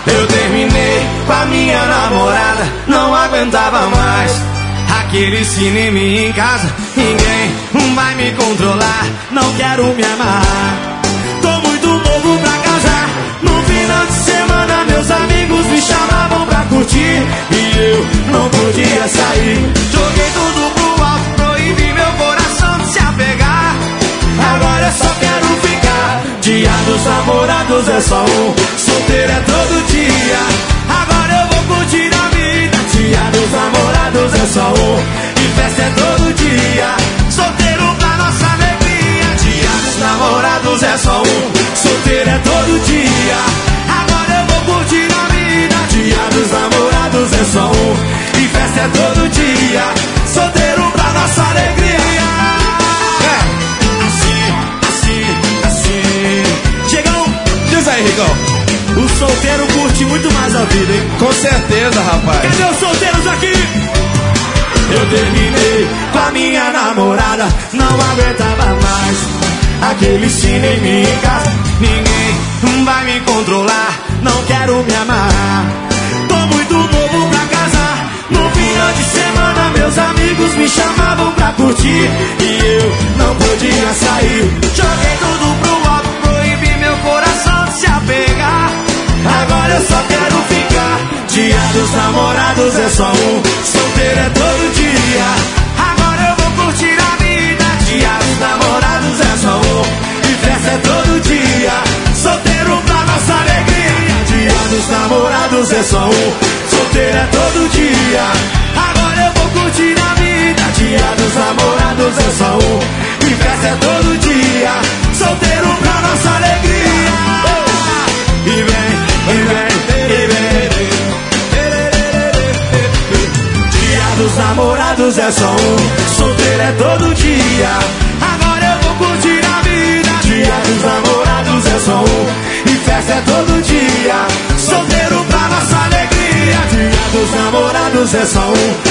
Eu terminei com a minha namorada, não aguentava mais aquele cinema em casa. Ninguém vai me controlar, não quero me amar. Tô muito novo pra casar. No final de semana meus amigos me chamavam pra curtir e eu não podia sair. Joguei tudo pro alto, proibi meu coração de se apegar. Agora eu só quero ficar. Dia dos namorados é só um, solteiro é todo dia. Agora eu vou curtir a vida. Dia dos namorados é só um, e festa é todo dia. Solteiro pra nossa alegria. Dia dos namorados é só um, solteiro é todo dia. Agora eu vou curtir a vida. Dia dos namorados é só um, e festa é todo dia. Solteiro pra nossa alegria. Assim. Chegão, Diz aí, Rigão. o solteiro curte muito mais a vida, hein? Com certeza, rapaz. Cadê os solteiros aqui? Eu terminei com a minha namorada, não aguentava mais aquele cinema em casa. Ninguém vai me controlar, não quero me amar. Tô muito novo pra casar. No final de semana meus amigos me chamavam pra curtir e eu não podia sair. Joguei tudo pro alto, proibi meu coração de se apegar. Agora eu só quero ficar. Dia dos namorados é só um, solteiro é todo dia. Agora eu vou curtir a vida. Dia dos namorados é só um, e festa é todo dia. Solteiro pra nossa alegria. Dia dos namorados é só um, solteiro é todo dia. Agora eu vou curtir a vida. Dia dos namorados é só um, e festa é todo dia. Solteiro pra nossa alegria. E vem. Dia dos namorados é só um, solteiro é todo dia. Agora eu vou curtir a vida. Dia dos namorados é só um, e festa é todo dia. Solteiro pra nossa alegria. Dia dos namorados é só um,